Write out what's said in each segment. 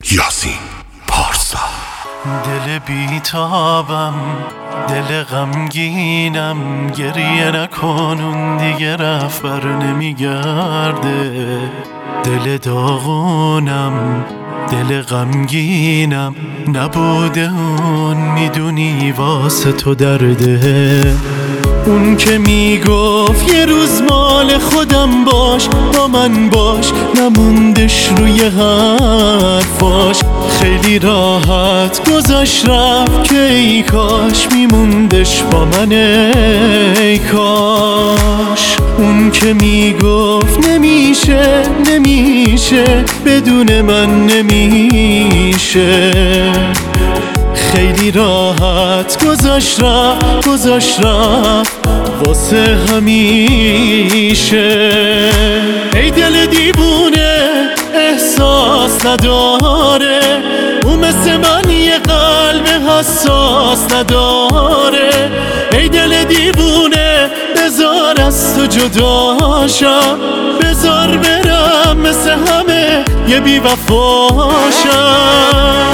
یاسین پارسا. دل بیتابم، دل غمگینم، گریه نکن اون دیگه رفت بر نمیگرده. دل داغونم، دل غمگینم، نبوده اون میدونی واسه تو درده. اون که میگفت یه روز مال خودم باش، با من باش، نموندش روی حرفاش. خیلی راحت گذاشت رفت که ای کاش میموندش با من، ای کاش. اون که میگفت نمیشه نمیشه بدون من نمیشه، خیلی راحت گذاشت رفت واسه همیشه. ای دل دیوونه احساس نداره، اون مثل من یه قلب حساس نداره. ای دل دیوونه بذار از تو جداشم، بذار برم مثل همه یه بی‌وفاشم.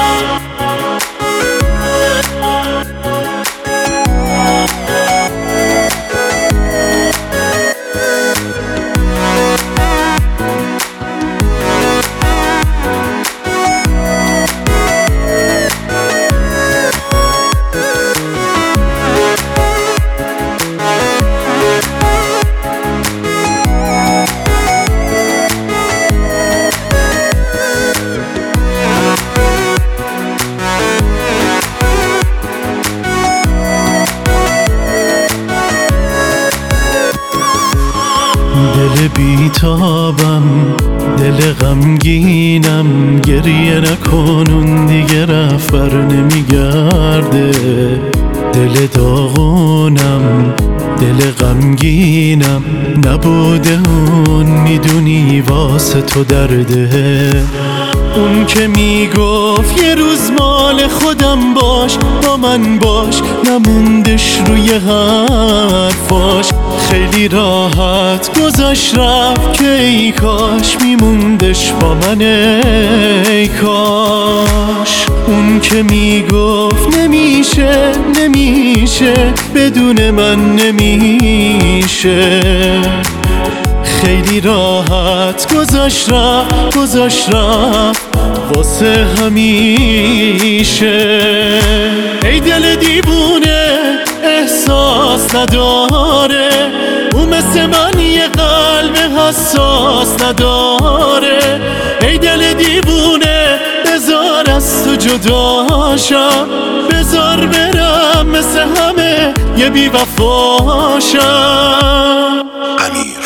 دل بیتابم، دل غمگینم، گریه نکن اون دیگه رفت بر نمیگرده. دل داغونم، دل غمگینم، نبوده اون میدونی واسه تو درده. اون که میگفت یه روز مال خودم باش، با من باش، نموندش روی حرفاش. خیلی راحت گذاشت رفت که ای کاش میموندش با من، ای کاش. اون که میگفت نمیشه نمیشه بدون من نمیشه، خیلی راحت گذاشت رفت واسه همیشه. ای دل دیوونه احساس نداره، اون مثل من یه قلب حساس نداره. ای دل دیوونه بذار از تو جداشم، بذار برم مثل همه یه بی‌وفاشم. امیر